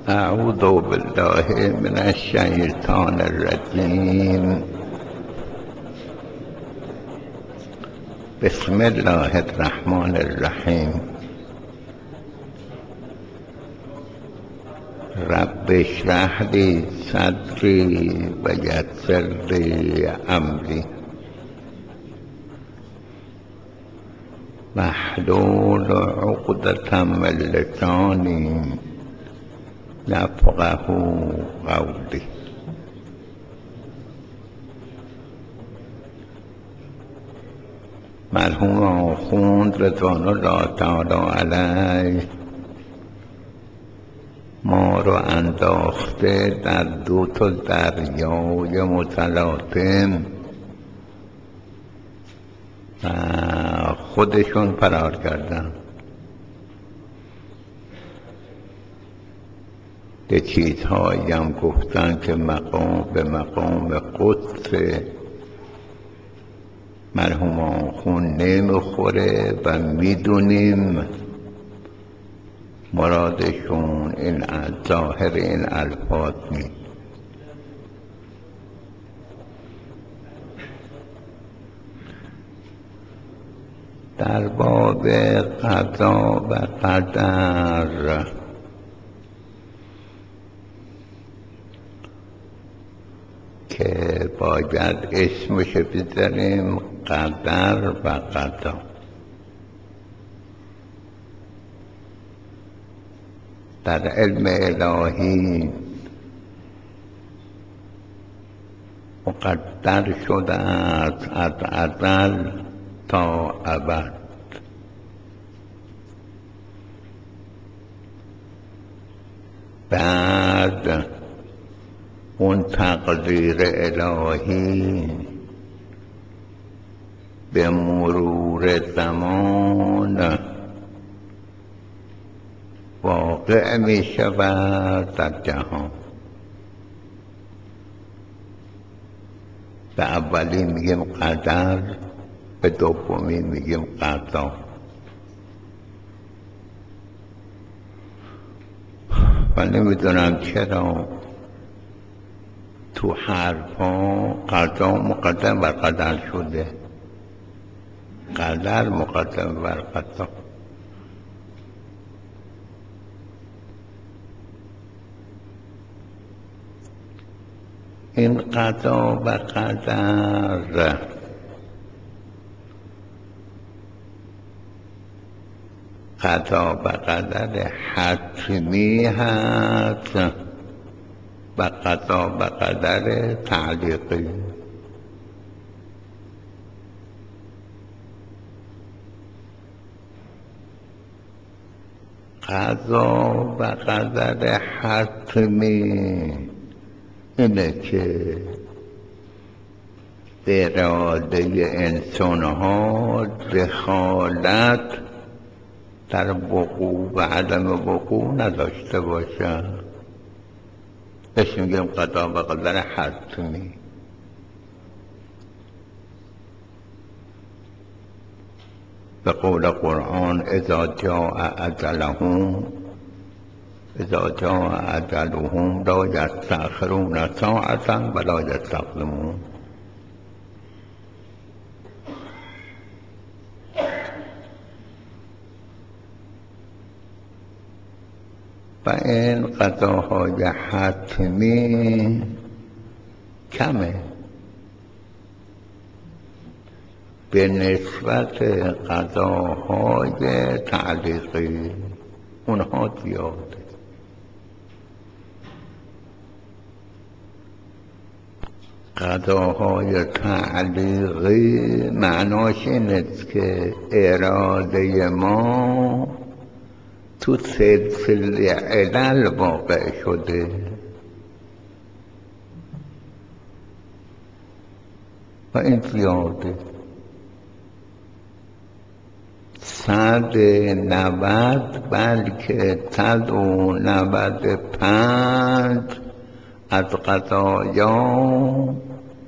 أعوذ بالله من الشيطان الرجيم. بسم الله الرحمن الرحيم. رب اشرح لي صدري ويسر لي أمري واحلل عقدة من لساني يفقه قولي. مرحوم آخوند رضوان الله تعالی علیه ما رو انداخته در دو تا دریای متلاطم و خودشون فرار کردن. یه چیزهایی هم گفتن که مقام به مقام قدس مرحوم آخوند نمیخوره و میدونیم مرادشون این ظاهر این الفاظ نیست. در باب قضا و قدر که باید اسمش بذاریم قدر و قضا. در علم الهی مقدر شده است از ازل تا ابد. بعد اون تقدیر الهی به مرور زمان واقع می شود در جهان. به اولی میگیم قدر، به دومی میگیم قضا. و نمیدونم چرا تو حرفا قضا مقدم بر قدر شده، قدر مقدم بر قضا. این قضا و قدر قضا و قدر حتمی هست و قضا و قدر تعلیقی. قضا و قدر حتمی اینه که به اراده انسان ها دخالت در وقوع و عدم وقوع نداشته باشد. بهش میگیم قضا و قدر حتمی. به قول قرآن اذا جاء اجلهم لا یستأخرون ساعة ولا یستقدمون. و این قضاهای حتمی کمه به نسبت قضاهای تعلیقی، اونها زیاده. قضاهای تعلیقی معناش این است که اراده ما تو سلسله علل واقع شده و این زیاده. 190 بلکه 195 از قضایا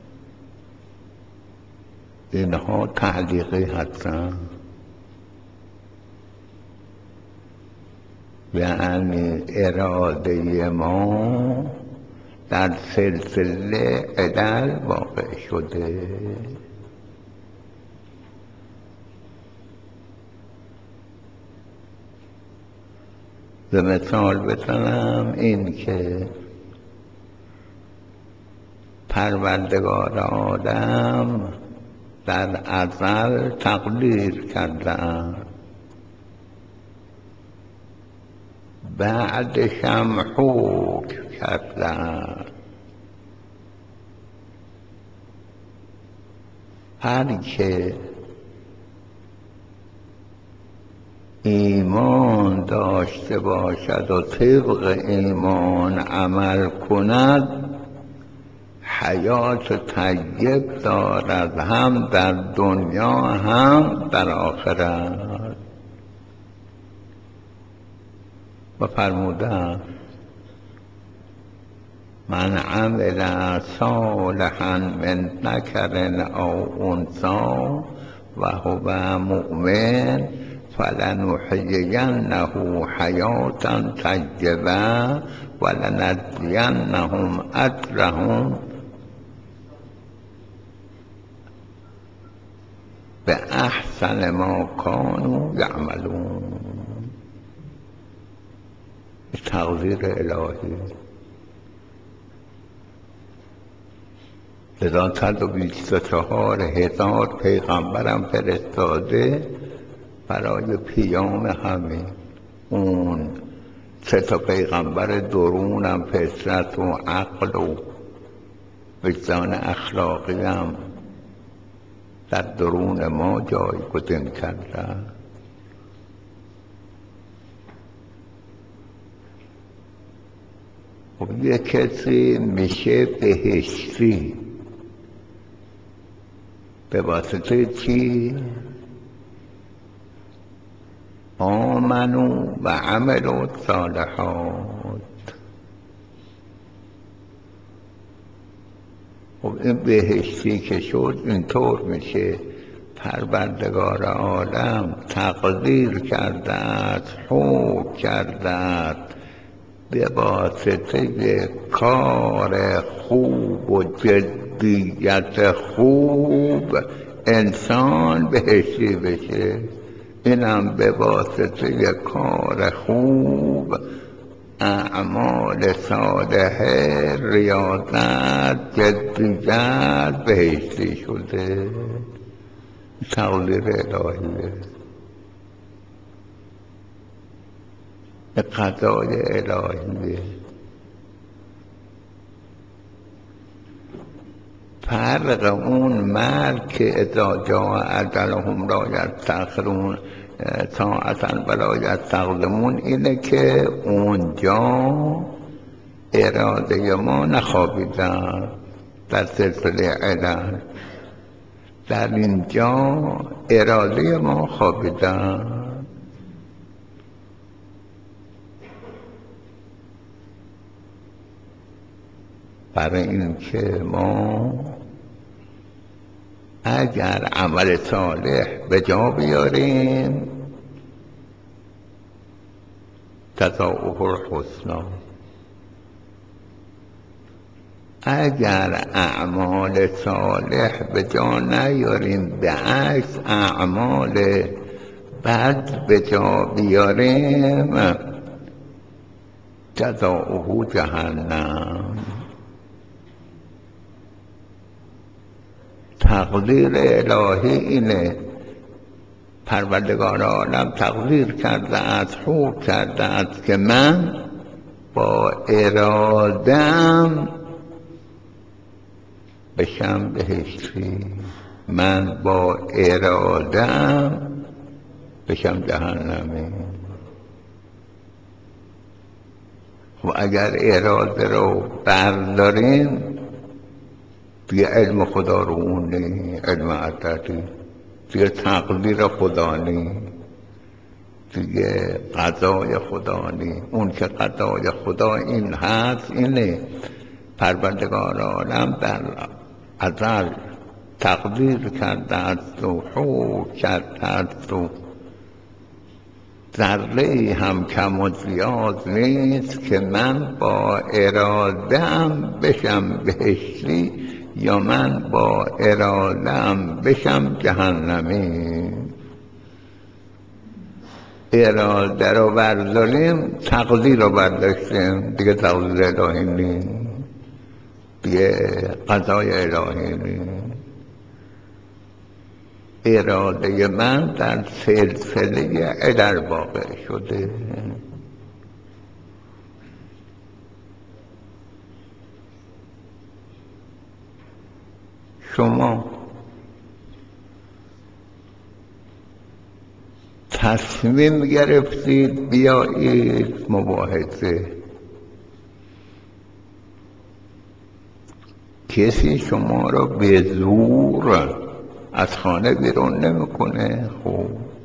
اینها تعلیقی هستند. یعنی اراده ما در سلسله علل واقع شده. به مثال بزنم این که پروردگار عالم در ازل تقدیر کردن، بعدش هم حکم کردن. هر که ایمان داشته باشد و طبق ایمان عمل کند حیات طیب دارد، هم در دنیا هم در آخرت. و فرمودند من عمل صالحا من ذکر او انثی و هو مؤمن فلنحیینه حیاة طیبة ولنجزینهم اجرهم باحسن ما کانوا یعملون. تقدیر الهی. لذا 124,000 پیغمبرم فرستاده برای پیام همه. اون 3 پیغمبر درونم، فطرت و عقل و وجدان اخلاقی هم در درون ما جایگزین کردن. خب یک کسی میشه بهشتی به واسطه چی؟ آمنو و عملوا الصالحات. خب این بهشتی که شد اینطور میشه پروردگار عالم تقدیر کرده است، حکم کرده است به واسطه کار خوب و جدیت خوب انسان بهشتی بشه. اینم به واسطه کار خوب، اعمال صالحه، ریاضت، جدیت بهشتی شده. تقدیر الهیه، قضای الهیه. فرق اون مرد که اذا جاء اجلهم لا یستأخرون ساعة ولا یستقدمون اینه که اونجا اراده ما نخوابیدن در سلسله علل، در اینجا اراده ما خوابیدن. برای این که ما اگر عمل صالح به جا بیاریم جزاؤه الحسنی، اگر اعمال صالح به جا نیاریم به عکس اعمال بد به جا بیاریم جزاؤه جهنم. تقدیر الهی اینه. پروردگار عالم تقدیر کرده است، حکم کرده است که من با اراده‌ام بشم بهشتی، من با اراده‌ام بشم جهنمی. و اگر اراده رو برداریم دیگه علم خدا رو اون نی، علم عددی دیگه، تقدیر خدا نی، دیگه قضای خدا نی. اون که قضای خدا این هست اینه پروردگار عالم در ازل تقدیر کرده است و حکم کرده است و ذره هم کم و زیاد نیست که من با اراده‌ام بشم بهشتی یا من با اراده‌ام بشم جهنمی. اراده رو برداریم تقدیر رو برداشتیم دیگه، تقدیر الهی نیست، دیگه قضای الهی نیست. اراده من در سلسله علل واقع شده. شما تصمیم گرفتید بیایید مباحثه، کسی شما را به زور از خانه بیرون نمیکنه. خب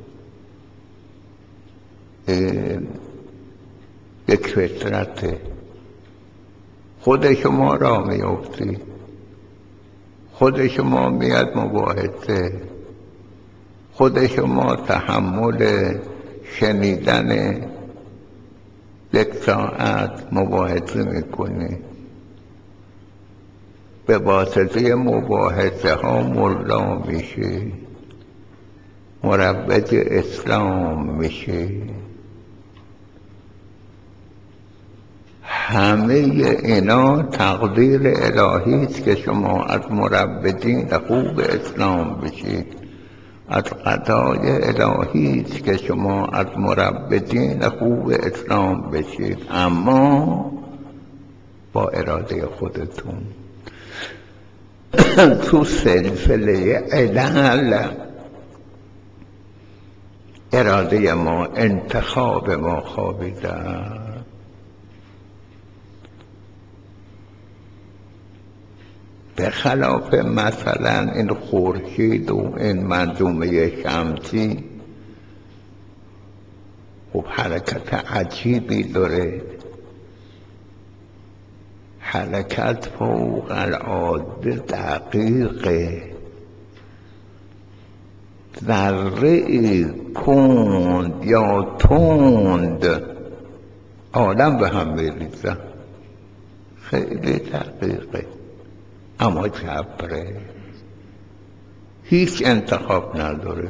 یک فطرته، خود شما را میفتی، خود شما میاد مباحثه، خود شما تحمل شنیدن یک ساعت مباحثه میکنی، به واسطه مباحثه ها ملا میشی، مروج اسلام میشی. همه اینا تقدیر الهی است که شما از مروجین خوب اسلام بشید، از قضای الهی است که شما از مروجین خوب اسلام بشید، اما با اراده خودتون. تو سلسله علل اراده ما، انتخاب ما خوابیده. به خلاف مثلا این خورشید و این منظومه شمسی، خب حرکت عجیبی داره، حرکت فوق العاده دقیقه، ذره کند یا تند عالم به هم میریزه، خیلی دقیقه، اما جبره، هیچ انتخاب نداره.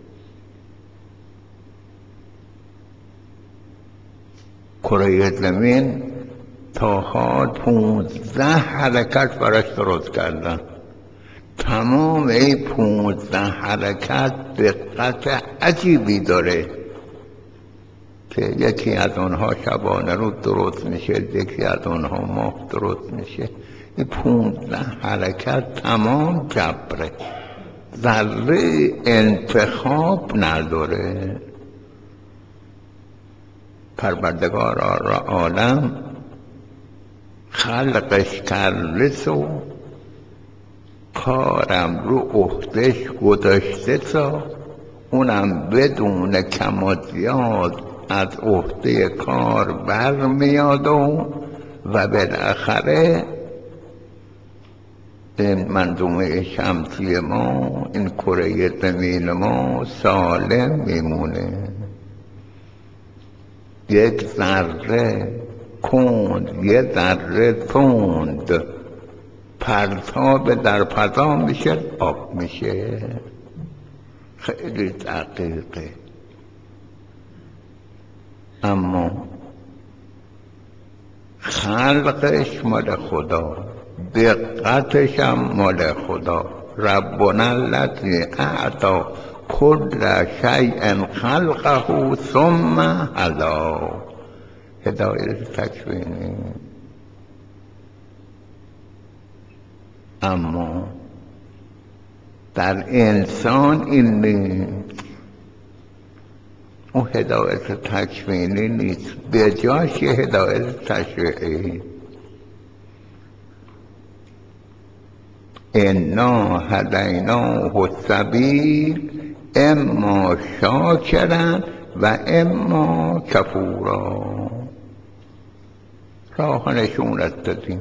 کره زمین تا حال 15 حرکت براش درست کردن، تمام این 15 حرکت دقت عجیبی داره که یکی از اونها شبانه رو درست میشه، یکی از اونها ماه درست میشه. این 15 حرکت تمام جبره، ذره انتخاب نداره. پروردگار عالم خلقش کرده سو، کارم رو عهده‌اش گذاشته سا، اونم بدون کم و زیاد از عهده کار برمیاد و بالاخره این منظومه شمسی ما، این کره زمین ما سالم میمونه. یک ذره کند، یک ذره تند، پرتاب در فضا میشه، آب میشه، خیلی دقیقه. اما خلقش مال خدا، دقتش هم مال خدا. ربنا الذی اعطی کل شیء خلقه ثم هدی، هدایت تکوینی. اما در انسان این نیست، اون هدایت تکوینی نیست، به جاش هدایت تشریعی. انا هدیناه السبیل اما شاکرا و اما کفورا، راه نشونت دادیم،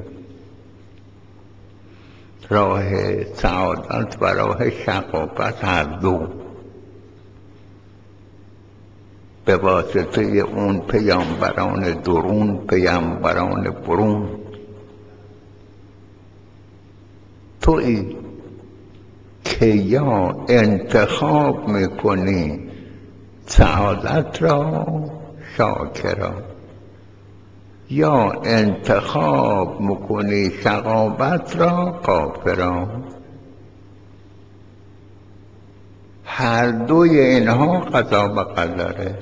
راه سعادت و راه شقاوت هر دو. به واسطه اون پیامبران درون، پیامبران برون. تویی که یا انتخاب میکنی سعادت را شاکرا، یا انتخاب میکنی شقاوت را کافرا. هر دوی اینها قضا و قدره.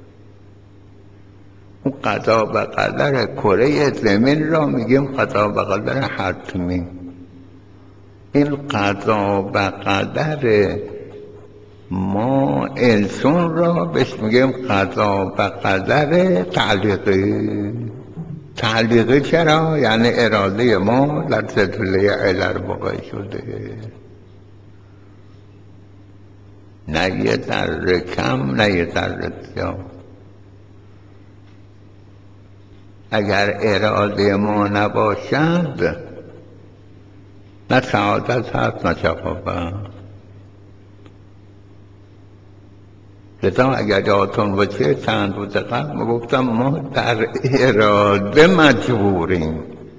اون قضا و قدر کره زمین را میگیم قضا و قدر حتمی. این قضا و قدر ما انسان را بهش میگیم قضا و قدر تعلیقی. تعلیقی چرا؟ یعنی اراده ما در سلسله علل واقع شده، نه یه ذره کم نه یه ذره زیاد. اگر اراده ما نباشد نه سعادت هست نه شقاوت. لذا اگر یادتون باشه چند روز قبل ما گفتم ما در اراده مجبوریم.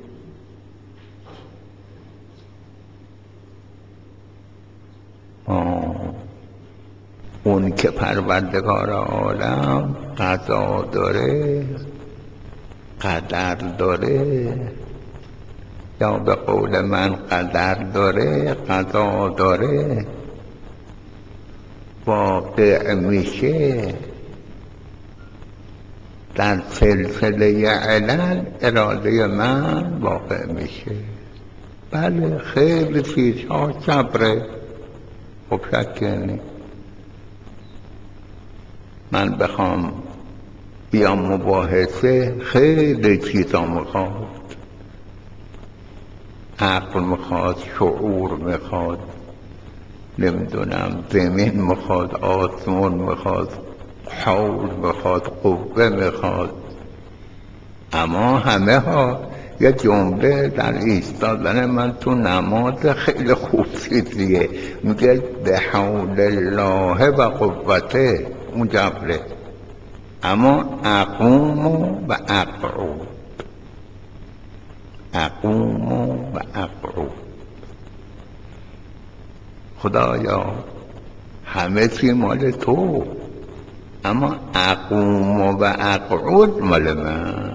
اون که پروردگار عالم قضا داره، قدر داره، یا به قول من قدر داره، قضا داره، واقع میشه در سلسله علل اراده من واقع میشه. بله خیلی چیزها صبره، خب شک نیست. من بخوام بیام مباحثه خیلی چیزا میخواد، عقل میخواد، شعور میخواد، نمیدونم زمین میخواد، آسمان میخواد، حول میخواد، قوه میخواد. اما همه ها یه جمله در ایستادن من تو نماز خیلی خوب چیزیه، میگه به حول الله و قوته، اون جمله. اما اقوم و اقعود، اقوم و اقعود. خدایا همه چی مال تو، اما اقوم و اقعود مال من.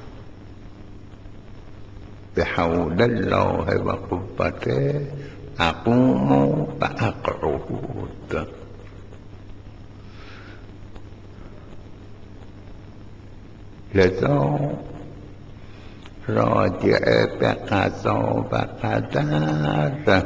به حول الله و قوته اقوم و اقعود. لذا راجع به قضا و قدر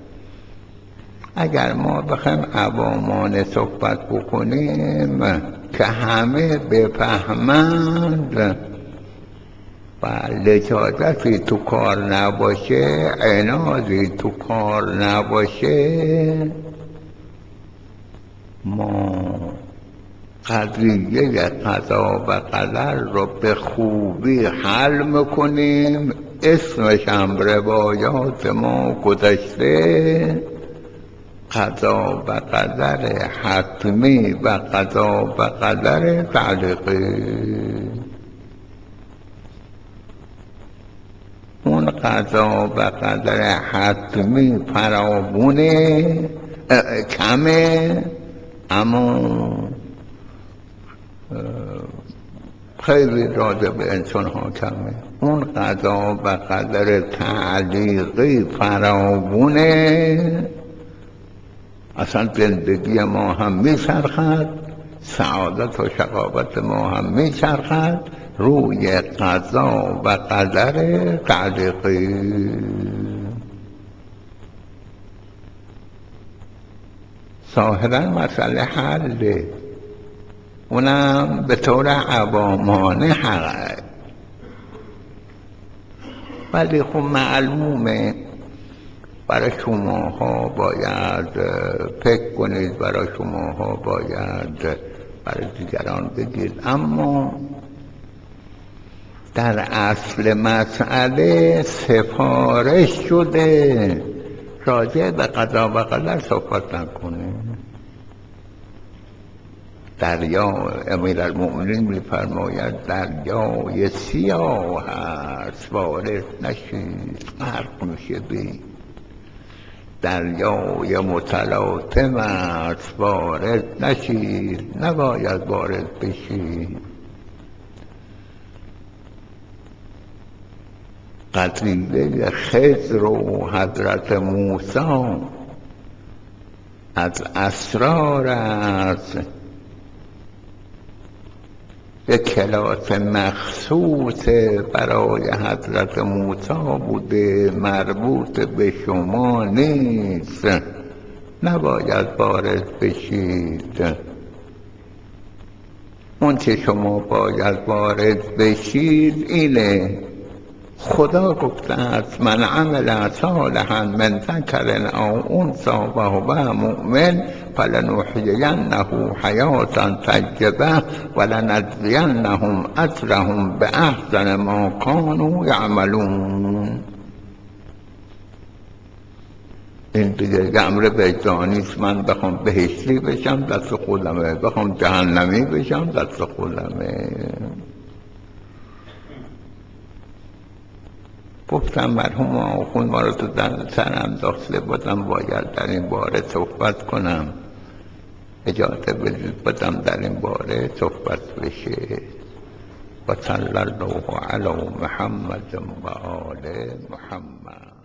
اگر ما بخوایم عوامانه صحبت بکنیم که همه بفهمند و لجاجتی تو کار نباشه، عنادی تو کار نباشه، ما قضیه قضا و قدر رو به خوبی حل میکنیم. اسمش هم روایات ما گذشته، قضا و قدر حتمی و قضا و قدر تعلیقی. اون قضا و قدر حتمی فراوونه، کمه، اما خیلی راجع به انسان ها کمه. اون قضا و قدر تعلیقی فراوونه، اصلا زندگی ما هم میچرخد، سعادت و شقاوت ما هم میچرخد روی قضا و قدر تعلیقی. ظاهرا مسئله حله، اونم به طور عوامانه حقه، ولی خب معلومه برای شماها باید فکر کنید، برای شماها باید برای دیگران بگید. اما در اصل مسئله سفارش شده راجع به قضا و قدر صحبت نکنه. دریا امیرالمؤمنین میفرماید دریای سیاه است وارد نشید غرق میشه بی دریای متلاطم است وارد نشید نباید وارد بشید. قضیه خضر و حضرت موسی از اسرار است، یک کلاس مخصوص برای حضرت موسی بوده، مربوط به شما نیست، نباید وارد بشید. اون چه شما باید وارد بشید اینه، خدا گفته است من عمل صالحا من ذکر او انثی و هو مؤمن فلنحیینه حیاة طیبة ولنجزینهم اجرهم باحسن ما کانوا یعملون. این دیگه امر وجدانی است، من بخوام بهشتی بشم دست خودمه، بخوام جهنمی بشم دست خودمه. گفتم مرحوم آخوند ما رو تو سر انداخته بودم، باید در این باره صحبت کنم، اجازه بدید بدم در این باره صحبت بشه. و صلی الله علی محمد و آل محمد.